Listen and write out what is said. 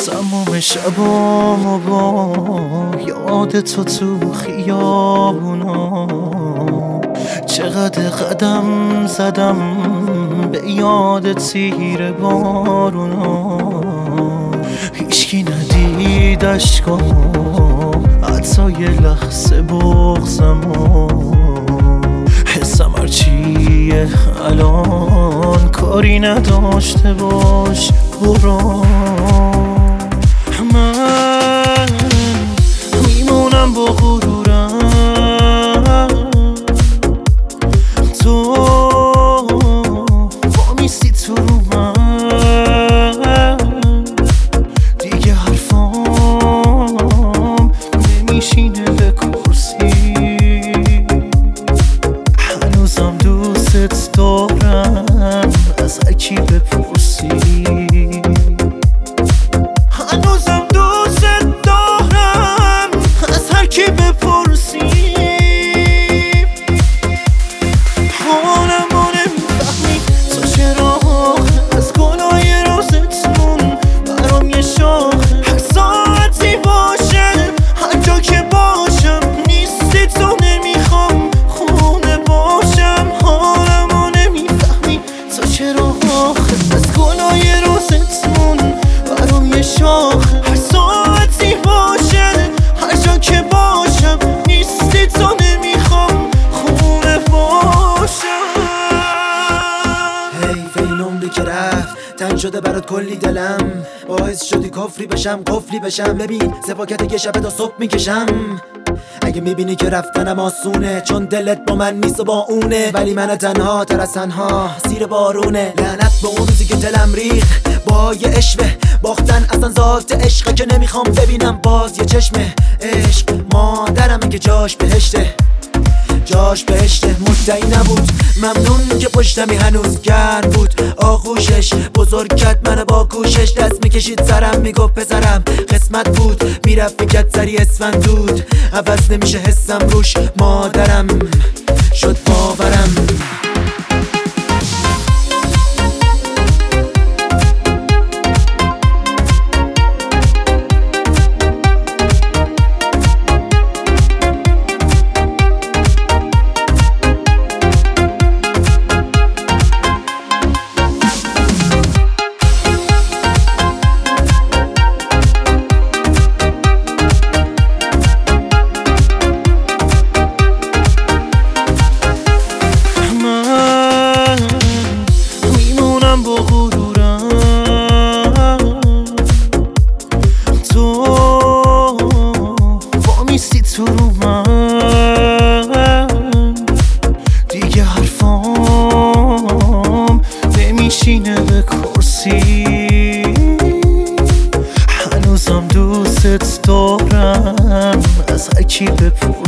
تمام شبامو با یاد تو خیابونا، چقدر قدم زدم به یاد تیر بارونا. هیچکی ندید اشکامو، حتی یه لحظه بغضمو. حسم هرچیه الان کاری نداشته باش، برو. من میمونم با غرورم، تو وامیستی تو رو من. دیگه حرفام نمیشینه به کرسی، هنوزم دوست دارم از هر کی بپرسی. هنوزم دوست دارم از هر کی بپرسی. حالمو نمیفهمی تو چرا از گلای روزتون برام یه شاخه. هر ساعتی باشه هر جا که باشم نیستی تو، نمیخوام خونه باشم. حالمو نمیفهمی تو چرا از گلای روزتون برام یه شاخه. هر ساعتی باشه هر جا که باشم نیستی تو، نمیخوام خونه باشم. حیف این عمری که رفت، تنگ شده برات کلی دلم. باعث شدی کفری بشم قفلی بشم. ببین سپاکت یه شبه تا صبح میکشم. اگه میبینی که رفتنم آسونه، چون دلت با من نیست و با اونه. ولی من تنها تر از تنها زیر بارونه. لعنت به اون روزی که دلم ریخت با یه عشوه. باختن اصلا ذات عشقه که نمیخوام ببینم باز یه چشمه. عشق مادرمه که جاش بهشته، جاش بهشته. مدعی نبود ممنون که پشتمی هنوز گرم بود. آغوشش بزرگ کرد منو با کوشش. دست میکشید سرم میگفت پسرم قسمت بود. میرفت میکرد سری اسفندود، عوض نمیشه حسم روش. مادرم شد باورم. با غرورم، تو وامیستی تو رو من. دیگه حرفام نمیشینه به کرسی، هنوزم دوست دارم از هر کی بپرسی.